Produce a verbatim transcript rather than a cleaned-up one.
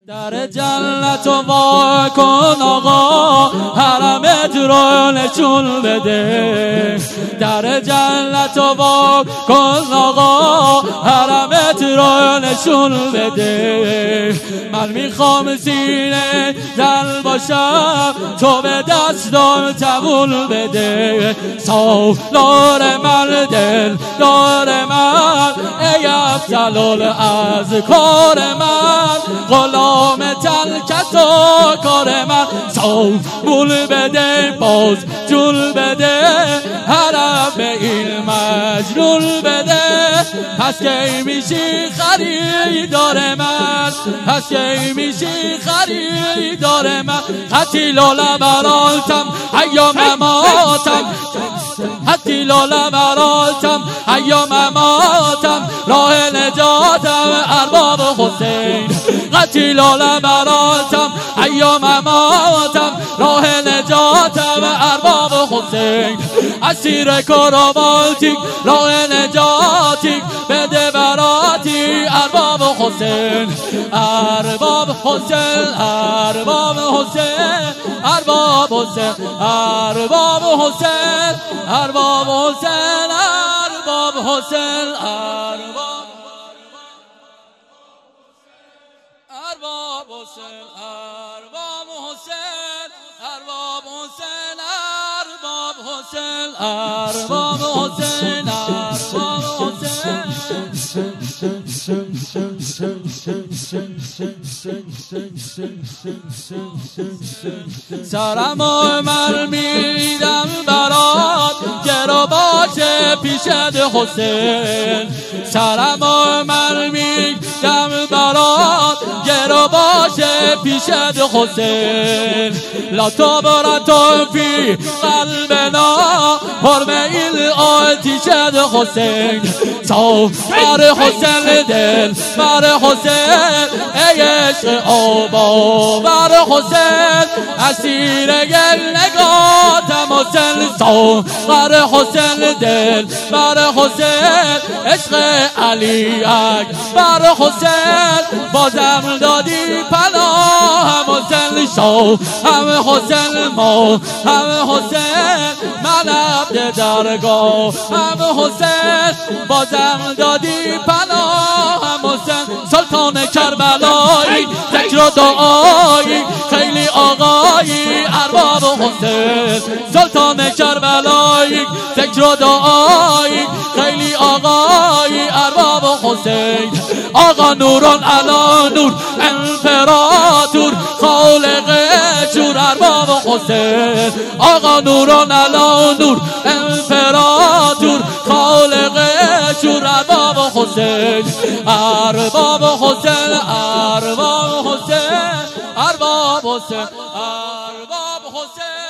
در جنت و وا کن آقا، حرمت رو نشون بده. در جنت و وا کن آقا، حرمت رو نشون بده. من میخوام سینه زن باشم، تو به دستم تبول بده. سالار من، دل دار من، ای افضل از کار من. غلام تلکت و کار من، سامول بده باز جول بده. حرم به این مجنون بده. پس کی میشی خریدار من، پس کی میشی خریدار من. قتیل و لبراتم ایام ماتم، قتیل و لبراتم ایام ماتم. راه نجاتم ارباب حسین، قتیل و لبراتم ایام ماتم. راه نجاتم ارباب حسین. اسیر کراماتیک راه نجاتیک، بده براتی ارباب حسین. ارباب حسین، ارباب حسین، ارباب حسین، ارباب حسین، ارباب حسین، ارباب حسین، ارباب ارباب حسین، ارباب حسین، ارباب حسین، ارباب حسین، ارباب حسین، ارباب حسین. سرم من میدم برات، گرو باشه پیشت حسین. سرم من میدم برات، گرو باشه پیشت حسین. لا تبرت فی قلبنا، حرم این آتیشت حسین. سوار حسین، دل بر حسین، ای عشق آبا بر حسین. اسیر گل نگاتم حسین، سوار حسین، دل بر حسین. عشق علی اکبر حسین، بازم دادی پناه حسین. شو هم حسین، ما هم حسین، من عبد درگاه هم حسین. بازم دادی پناه هم حسین. سلطان کربلایی، ذکر و دعایی، خیلی آقایی ارباب حسین. سلطان کربلایی، ذکر و دعایی، خیلی آقایی ارباب حسین. آقا نوران علا نور، امپراتور، خالق شور ارباب حسین. آقا نوران علا نور، امپراتور، خالق شور ارباب حسین. ارباب حسین، ارباب حسین، ارباب حسین، ارباب حسین.